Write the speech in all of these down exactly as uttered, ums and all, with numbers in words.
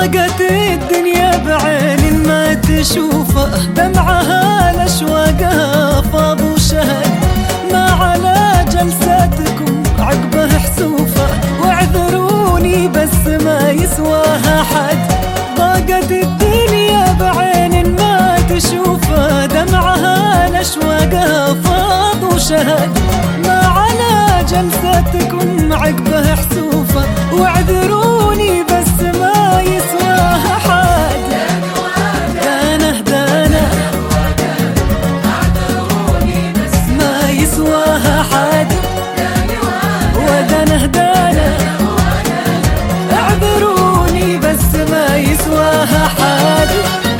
ضاقت الدنيا بعين ما تشوفه، دمعها لأشواقها فاض وشهد، ما على جلساتكم عقبه حسوفه، واعذروني بس ما يسواها حد. ضاقت الدنيا بعين ما تشوفه، دمعها لأشواقها فاض وشهد، ما على جلساتكم عقبه حسوفه، واعذروني بس ما يسواها حد. دانه دانه ما يسواها حد، ودانه دانه اعذروني بس ما يسواها حد.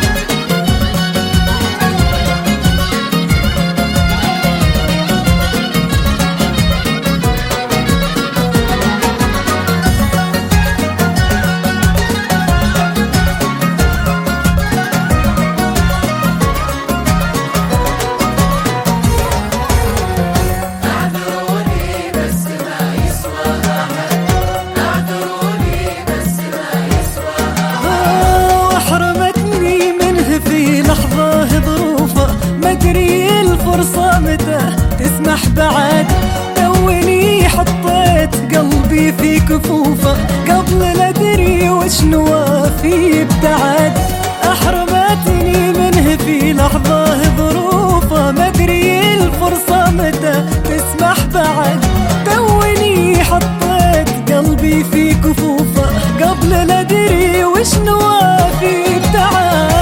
الفرصة متى تسمح بعد، توني حطيت قلبي في كفوفه، قبل لا ادري وش نوافي ابتعد. احرمتني منه في لحظة ظروفه، ما ادري الفرصة متى تسمح بعد، توني حطيت قلبي في كفوفه، قبل لا ادري وش نوافي ابتعد.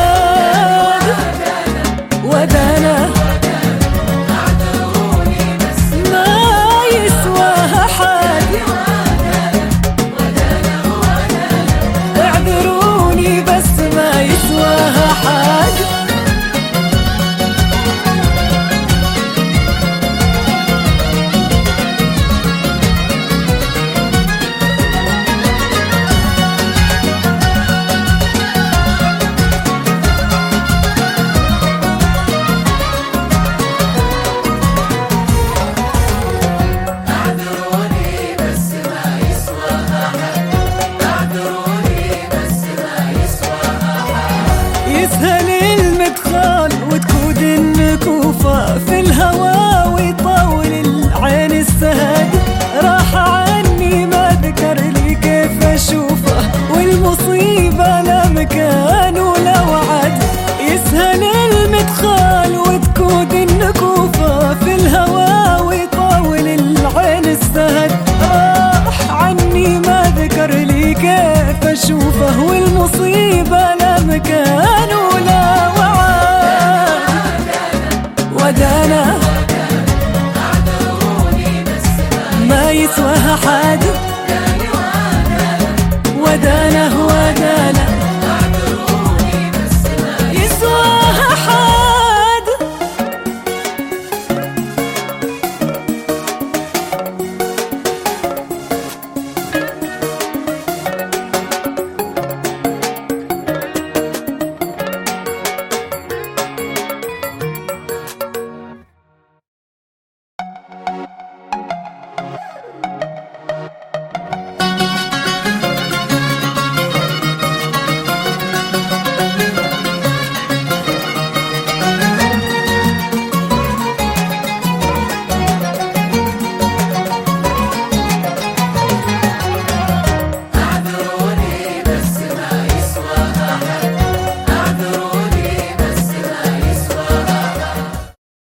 ودانا يسهل المدخل وتكود النكوفة، في الهوى ويطول العين السهد، راح عني ما ذكر لي كيف اشوفه، والمصيبة لا مكان ولا وعد. يسهل المدخل وتكود النكوفة، في الهوى ويطول العين السهد، راح عني ما ذكر لي كيف اشوفه، والمصيبة لا مكان